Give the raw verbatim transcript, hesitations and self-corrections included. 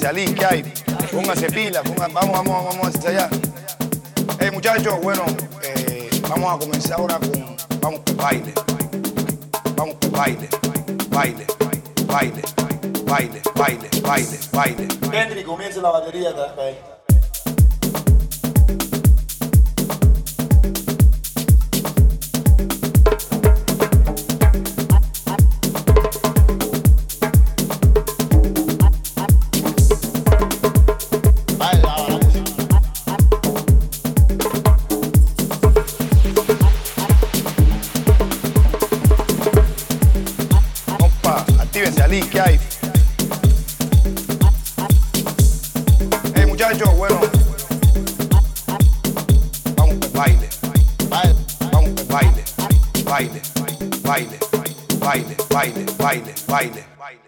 actívense, Ali, ¿qué hay? Pónganse pila, pongan, vamos, vamos, vamos a ensayar. Hey, muchachos, bueno, eh, vamos a comenzar ahora con, vamos con baile. Vamos con baile, baile, baile, baile, baile, baile, baile. Henry, comienza la batería también. Actívense, Ali, ¿qué hay? Hey, muchachos, bueno, vamos con baile, baile, vamos con baile, baile, baile, baile, baile, baile, baile, baile.